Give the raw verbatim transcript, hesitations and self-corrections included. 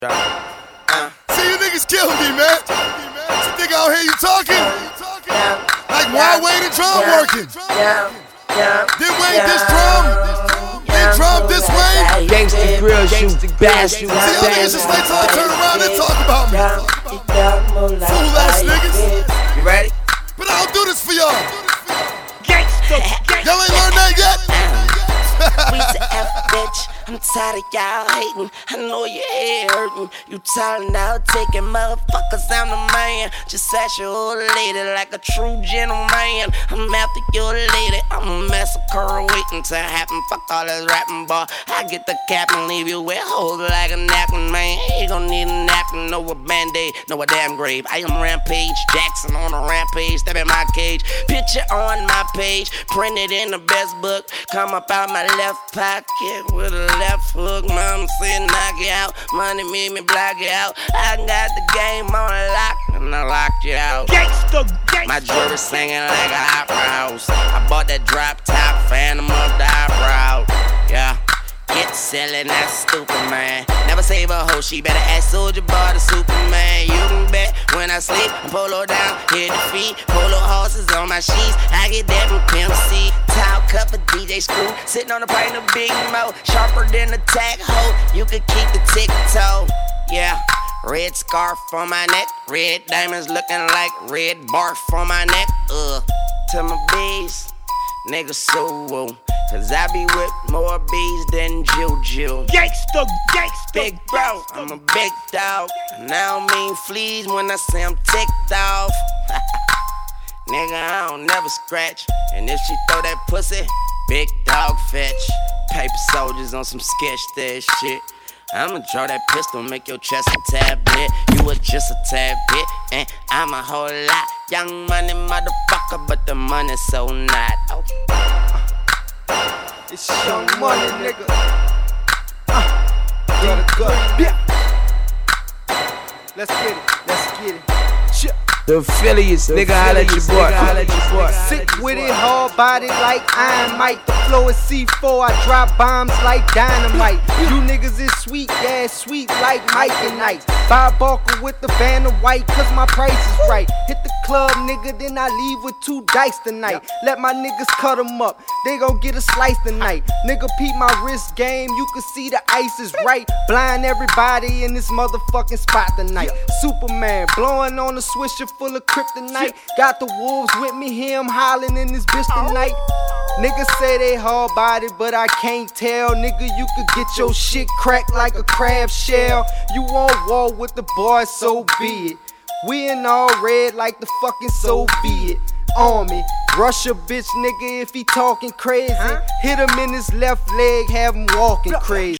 Uh. See, you niggas kill me, man. You think out here you talking? Like why Wade and drum working? Did Wade this drum? Did drum this way? Gangsta grill shoot, bash you, see, y'all niggas just wait till I turn around and talk about me. Fool ass niggas. You ready? But I don't do this for y'all. Y'all ain't learned that yet? We the F, bitch. I'm tired of y'all hating. I know your head hurting. You tired now taking motherfuckers. I'm the man. Just ask your old lady like a true gentleman. I'm after your lady. I'm a massacre waiting to happen. Fuck all this rapping, boy. I get the cap and leave you with holes like a napkin, man. You gon' need a napkin, no a band-aid, no a damn grave. I am Rampage Jackson on a rampage. Step in my cage. Picture on my page. Printed in the best book. Come up out my left pocket with a left hook. Mama said knock it out. Money made me block it out. I got the game on lock and I locked you out. Gangsta, gangsta. My jewelry singing like a opera house. I bought that drop top Phantom of the Opera. Yeah. Get selling that stupid man. Never save a hoe, she better ask Soulja Boy the Superman. You can bet when I sleep, I polo down, hit the feet. Polo horses on my sheets, I get that from Pimp C. Towel cup for D J Screw, sitting on a pint of Big Mo. Sharper than a tack hoe, you could keep the tick-toe. Yeah. Red scarf on my neck, red diamonds looking like red barf on my neck. Uh, to my bees, nigga so woo. Cause I be with more bees than Juju. Gangsta, gangsta. Big bro, I'm a big dog. And I don't mean fleas when I say I'm ticked off. Nigga, I don't never scratch. And if she throw that pussy, big dog fetch. Paper soldiers on some sketch that shit. I'ma draw that pistol, make your chest a tad bit. You was just a tad bit, and I'm a whole lot. Young money motherfucker, but the money so not. Oh. It's young money, nigga. Uh, gotta go. Yeah. Let's get it. Let's get it. Chip. The affiliates, nigga, I let you boy. I let you boy. Sick with it, hard body like Iron Mike. The flow is C four, I drop bombs like dynamite. You niggas is sweet, yeah, sweet like Mike and Night. Buy Barker with the van of white, cause my price is right. Hit the club, nigga, then I leave with two dice tonight. Let my niggas cut them up, they gon' get a slice tonight. Nigga, peep my wrist game, you can see the ice is right. Blind everybody in this motherfucking spot tonight. Superman, blowing on the swisher full of kryptonite. Got the wolves with me, here I'm hollering in this bitch tonight. Niggas say they hard bodied, but I can't tell. Nigga, you could get your shit cracked like a crab shell. You won't war with the boys, so be it. We in all red like the fucking Soviet Army. Rush a bitch nigga if he talking crazy. Hit him in his left leg, have him walking crazy.